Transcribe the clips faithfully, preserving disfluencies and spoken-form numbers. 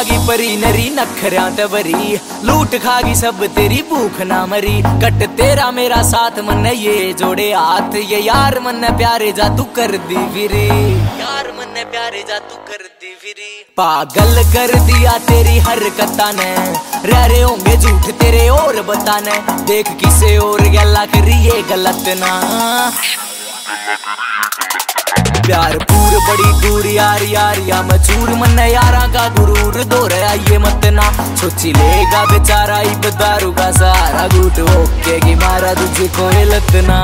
खागी परी नरी नखरियां ते भरी, लूट खागी सब तेरी भूख ना मरी। कट तेरा मेरा साथ मन ये जोड़े हाथ, ये यार मन प्यारे जा तू कर दी फिरी, यार मन प्यारे जा तू कर दी फिरी। पागल कर दिया तेरी हरकतां ने, रह रहे होंगे झूठ तेरे और बताने। देख किसे और गल्ला करी ये गलत ना, प्यार पूर बड़ी दूर यार यार या मचूर मन यारा का गुरूर दो रहा ये मत ना। सोची लेगा बेचारा इब दारू का सहारा, घूट ओके की मारा तुझे कोई लत ना।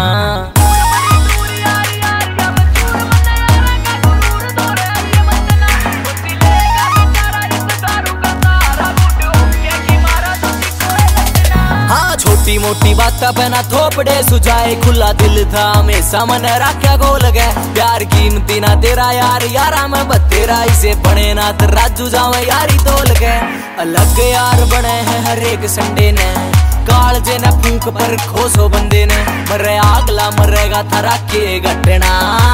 छोटी मोटी बात पे ना थोपड़े सुझाए, खुला दिल था हमेशा मन रखा गोल गए। प्यार कीमती ना तेरा यार यारा मैं बतेरा, इसे बने ना तो राजू जावे यारी तोल गए। अलग यार बने हैं हर एक संडे ने, काल जे न फूक पर खोसो बंदे ने। मरे अगला मरेगा थारा के घटना,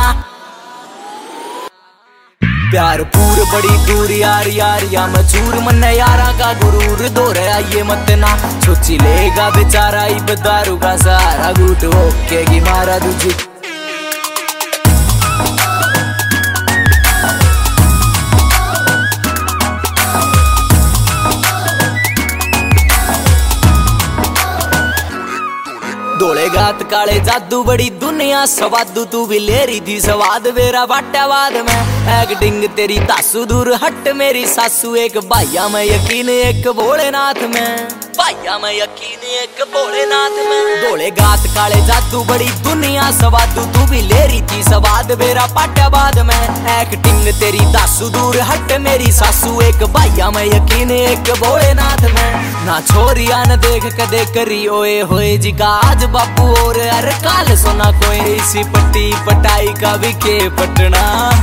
प्यार पूर बड़ी दूर यार यार या मचूर मन यारा का गुरूर दो रहा ये मत ना। सोची लेगा बेचारा इब दारू का सहारा, घूट ओके की मारा तुझे। धोले गात काले जादू बड़ी दुनिया सवादू, तू भी ले रही थी स्वाद मेरा बाटावाद में। एक्टिंग तेरी तासू दूर हट मेरी सासू, एक भाइया में यकीन एक भोलेनाथ में, भाइया में यकीन एक भोलेनाथ में। धोले गात काले जादू बड़ी दुनिया सवादू, तू भी ले रही थी स्वाद मेरा पाटावाद में। एक्टिंग तेरी तासू दूर हट मेरी सासू, एक भाइया में यकीन एक भोलेनाथ में। ना छोरिया न देख कदे करी ओए होए जी का आज बापू और अरे काल सोना कोई, इसी पट्टी पटाई का भी के पटना।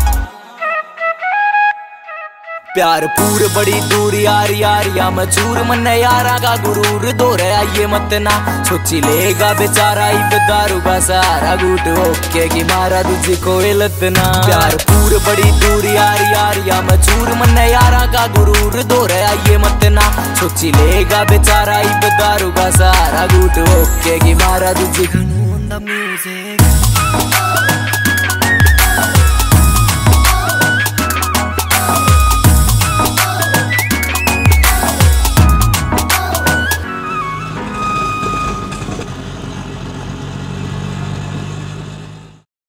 प्यार पूर बड़ी दूर यार यार या मचूर मन यारा का गुरूर दो रहा ये मत ना। सोची लेगा बेचारा इब दारू का सहारा, घूट ओके की मारा तुझे कोई लत ना। प्यार पूर बड़ी दूर यार यार या मचूर मन यारा का गुरूर दो रहा ये मत ना। सोची लेगा बेचारा इब दारू का सहारा, घूट ओके की मारा तुझे।